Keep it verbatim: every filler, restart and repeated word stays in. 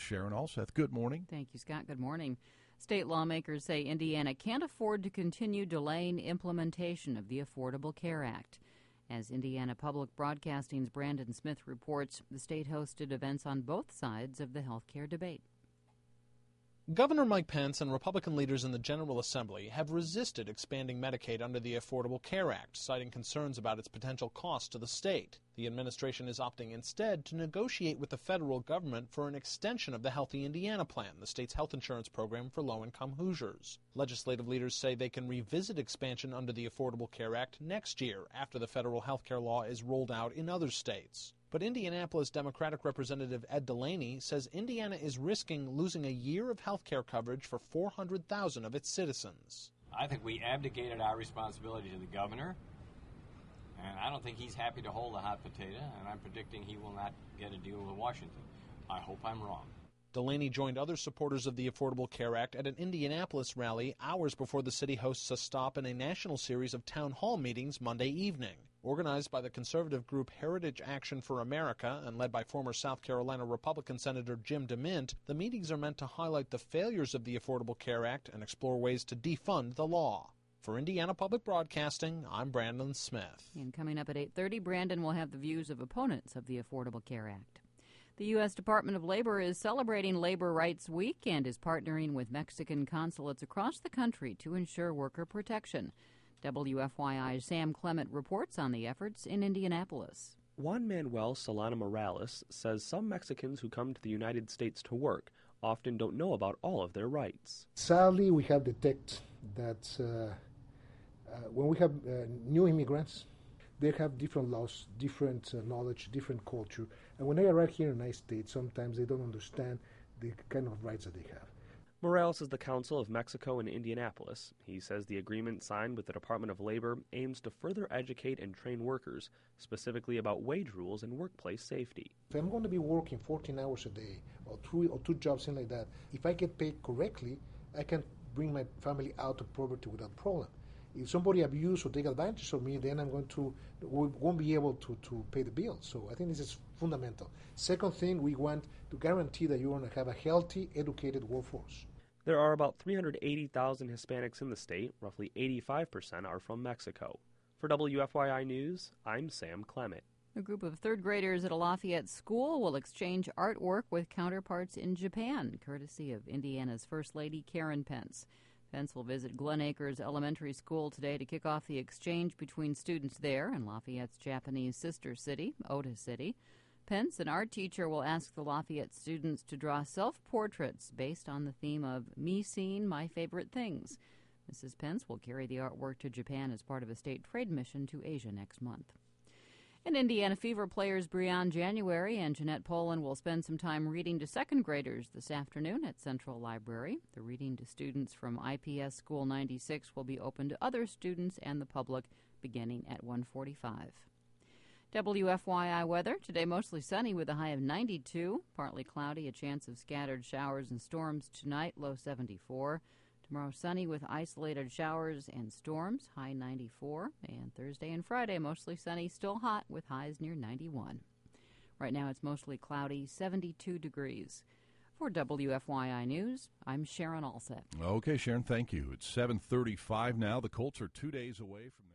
Sharon Alseth. Good morning. Thank you, Scott. Good morning. State lawmakers say Indiana can't afford to continue delaying implementation of the Affordable Care Act. As Indiana Public Broadcasting's Brandon Smith reports, the state hosted events on both sides of the health care debate. Governor Mike Pence and Republican leaders in the General Assembly have resisted expanding Medicaid under the Affordable Care Act, citing concerns about its potential cost to the state. The administration is opting instead to negotiate with the federal government for an extension of the Healthy Indiana Plan, the state's health insurance program for low-income Hoosiers. Legislative leaders say they can revisit expansion under the Affordable Care Act next year after the federal health care law is rolled out in other states. But Indianapolis Democratic Representative Ed Delaney says Indiana is risking losing a year of health care coverage for four hundred thousand of its citizens. I think we abdicated our responsibility to the governor, and I don't think he's happy to hold a hot potato, and I'm predicting he will not get a deal with Washington. I hope I'm wrong. Delaney joined other supporters of the Affordable Care Act at an Indianapolis rally hours before the city hosts a stop in a national series of town hall meetings Monday evening. Organized by the conservative group Heritage Action for America and led by former South Carolina Republican Senator Jim DeMint, the meetings are meant to highlight the failures of the Affordable Care Act and explore ways to defund the law. For Indiana Public Broadcasting, I'm Brandon Smith. And coming up at eight thirty, Brandon will have the views of opponents of the Affordable Care Act. The U S Department of Labor is celebrating Labor Rights Week and is partnering with Mexican consulates across the country to ensure worker protection. W F Y I's Sam Clement reports on the efforts in Indianapolis. Juan Manuel Solana Morales says some Mexicans who come to the United States to work often don't know about all of their rights. Sadly, we have detected that uh, uh, when we have uh, new immigrants, they have different laws, different uh, knowledge, different culture. And when they arrive here in the United States, sometimes they don't understand the kind of rights that they have. Morales is the Council of Mexico in Indianapolis. He says the agreement signed with the Department of Labor aims to further educate and train workers, specifically about wage rules and workplace safety. If I'm going to be working fourteen hours a day or three or two jobs, something like that, if I get paid correctly, I can bring my family out of poverty without problem. If somebody abuse or take advantage of me, then I'm going to won't be able to, to pay the bill. So I think this is fundamental. Second thing, we want to guarantee that you're going to have a healthy, educated workforce. There are about three hundred eighty thousand Hispanics in the state. Roughly eighty-five percent are from Mexico. For W F Y I News, I'm Sam Clement. A group of third graders at a Lafayette school will exchange artwork with counterparts in Japan, courtesy of Indiana's First Lady Karen Pence. Pence will visit Glen Acres Elementary School today to kick off the exchange between students there and Lafayette's Japanese sister city, Ota City. Pence, an art teacher, will ask the Lafayette students to draw self-portraits based on the theme of Me Seeing My Favorite Things. Missus Pence will carry the artwork to Japan as part of a state trade mission to Asia next month. And Indiana Fever players Breon January and Jeanette Poland will spend some time reading to second graders this afternoon at Central Library. The reading to students from I P S School ninety-six will be open to other students and the public beginning at one forty-five. W F Y I weather. Today mostly sunny with a high of ninety-two. Partly cloudy, a chance of scattered showers and storms tonight, low seventy-four. Tomorrow sunny with isolated showers and storms, high ninety-four. And Thursday and Friday mostly sunny, still hot with highs near ninety-one. Right now it's mostly cloudy, seventy-two degrees. For W F Y I News, I'm Sharon Alseth. Okay, Sharon, thank you. It's seven thirty-five now. The Colts are two days away from